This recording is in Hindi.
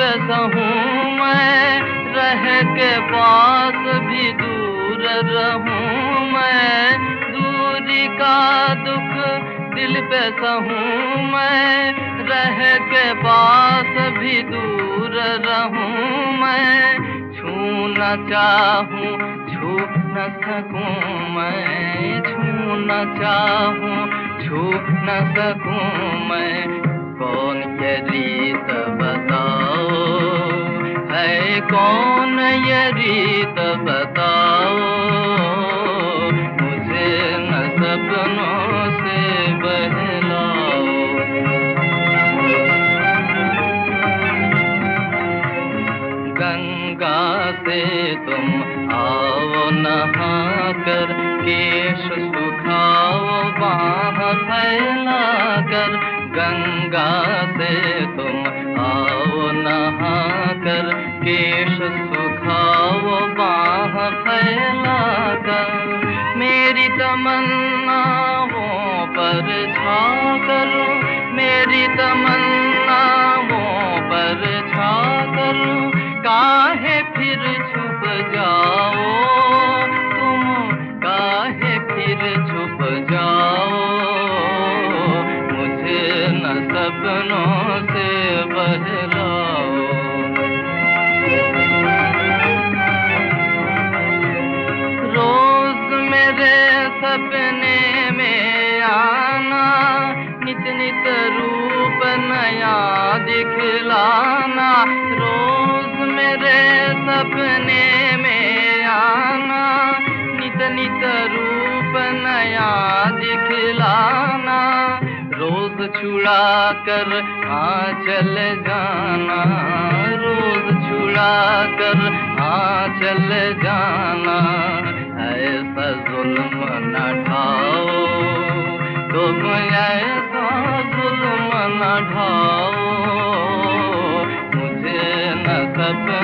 पे सहूँ मैं, रह के पास भी दूर रहूँ मैं। दूरी का दुख दिल पे सहूँ मैं, रह के पास भी दूर रहूँ मैं। छू न चाहूँ छू न सकूँ मैं, छू न चाहूँ छू न सकूँ मैं। कौन ये रीत बताओ है, कौन ये रीत बताओ, मुझे न सपनों से बहलाओ। गंगा से तुम आओ नहा कर, केश सुखाओ बाँह फैला कर। गंगा से तुम आओ नहा कर, केश सुखाओ बाँह फैला कर। मेरी तमन्नाओं पर छा कर, मेरी तमन्नाओं पर छा कर। काहे फिर छुप जाओ तुम, काहे फिर छुप जाओ, मुझे न सपनों से बहलाओ। रोज मेरे सपने में आना, नित नित रूप नया दिखलाना। रोज मेरे सपने में आना, नित नित रूप नया दिखलाना। रोज छुड़ा कर आंचल जाना, रोज छुड़ा कर आंचल जाना। ऐसा जुल्म न ढाओ तुम, ऐसा जुल्म न ढाओ, मुझे न सपने